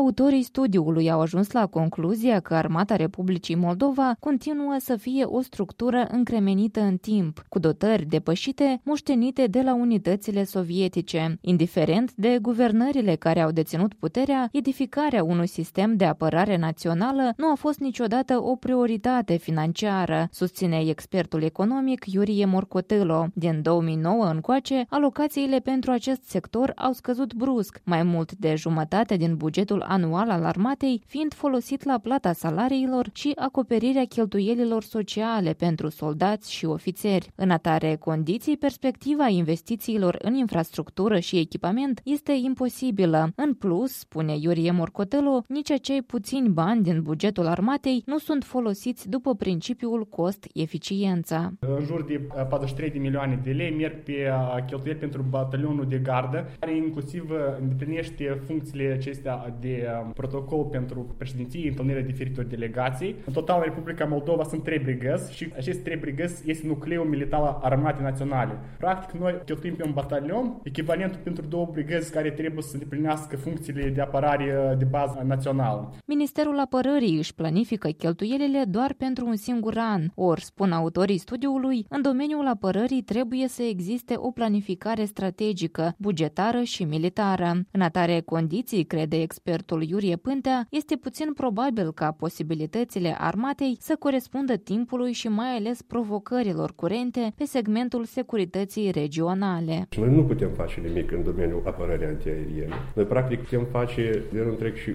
Autorii studiului au ajuns la concluzia că Armata Republicii Moldova continuă să fie o structură încremenită în timp, cu dotări depășite, moștenite de la unitățile sovietice. Indiferent de guvernările care au deținut puterea, edificarea unui sistem de apărare națională nu a fost niciodată o prioritate financiară, susține expertul economic Iurie Morcotelo. Din 2009 încoace, alocațiile pentru acest sector au scăzut brusc, mai mult de jumătate din bugetul anual al armatei fiind folosit la plata salariilor și acoperirea cheltuielilor sociale pentru soldați și ofițeri. În atare condiții, perspectiva investițiilor în infrastructură și echipament este imposibilă. În plus, spune Iurie Morcotelo, nici acei puțini bani din bugetul armatei nu sunt folosiți după principiul cost-eficiență. În jur de 43 de milioane de lei merg pe cheltuieli pentru batalionul de gardă, care inclusiv îndeplinește funcțiile acestea de protocol pentru președinții, întâlnirea diferitor delegații. În total, în Republica Moldova sunt 3 brigăzi și acest 3 brigăzi este nucleul militar al Armatei Naționale. Practic, noi cheltuim pe un batalion echivalentul pentru 2 brigăzi care trebuie să îndeplinească funcțiile de apărare de bază națională. Ministerul Apărării își planifică cheltuielile doar pentru un singur an. Ori, spun autorii studiului, în domeniul apărării trebuie să existe o planificare strategică, bugetară și militară. În atare condiții, crede expertul Iurie Pântea, este puțin probabil ca posibilitățile armatei să corespundă timpului și mai ales provocărilor curente pe segmentul securității regionale. Noi nu putem face nimic în domeniul apărării antiaeriene. Noi practic putem face de întreg și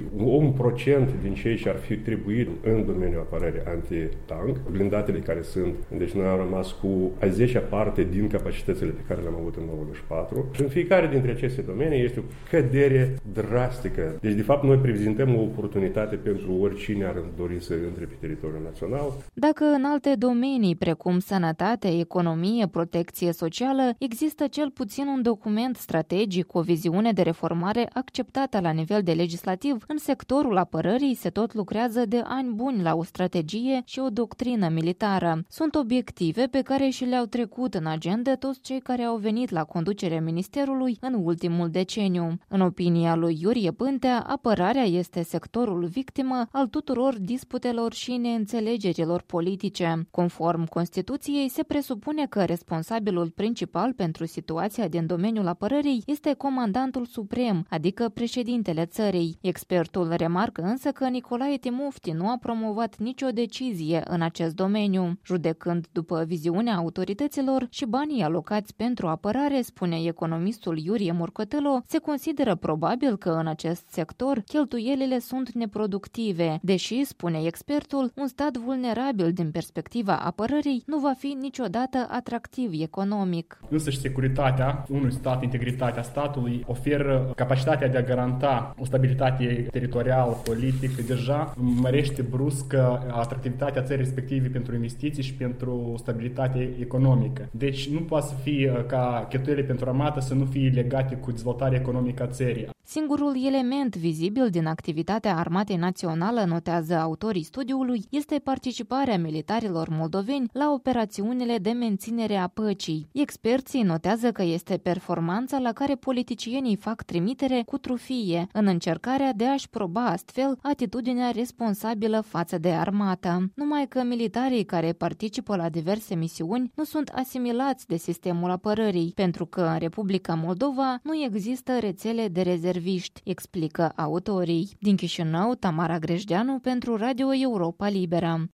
1% din cei ce ar fi trebuit în domeniul apărării anti-tank, blindatele care sunt. Deci noi am rămas cu a 10-a parte din capacitățile pe care le-am avut în 94. Și în fiecare dintre aceste domenii este o cădere drastică. Deci, de fapt, noi prezentăm o oportunitate pentru oricine ar dori să intre pe teritoriul național. Dacă în alte domenii, precum sănătate, economie, protecție socială, există cel puțin un document strategic cu o viziune de reformare acceptată la nivel de legislativ, în sectorul apărării se tot lucrează de ani buni la o strategie și o doctrină militară. Sunt obiective pe care și le-au trecut în agenda toți cei care au venit la conducerea ministerului în ultimul deceniu. În opinia lui Iurie Pântea, apărarea este sectorul victimă al tuturor disputelor și neînțelegerilor politice. Conform Constituției, se presupune că responsabilul principal pentru situația din domeniul apărării este comandantul suprem, adică președintele țării. Expertul remarcă însă că Nicolae Timofti nu a promovat nicio decizie în acest domeniu. Judecând după viziunea autorităților și banii alocați pentru apărare, spune economistul Iurie Morcotelo, se consideră probabil că în acest sector cheltuielile sunt neproductive, deși, spune expertul, un stat vulnerabil din perspectiva apărării nu va fi niciodată atractiv economic. Însă și securitatea unui stat, integritatea statului, oferă capacitatea de a garanta o stabilitate teritorială, politică, deja mărește brusc atractivitatea țării respective pentru investiții și pentru stabilitate economică. Deci nu poate să fie ca cheltuielile pentru armată să nu fie legate cu dezvoltarea economică a țării. Singurul element vizibil din activitatea Armatei Națională, notează autorii studiului, este participarea militarilor moldoveni la operațiunile de menținere a păcii. Experții notează că este performanța la care politicienii fac trimitere cu trufie, în încercarea de a-și proba astfel atitudinea responsabilă față de armată. Numai că militarii care participă la diverse misiuni nu sunt asimilați de sistemul apărării, pentru că în Republica Moldova nu există rețele de rezerviști, explică autorii. Din Chișinău, Tamara Grejdeanu pentru Radio Europa Liberă.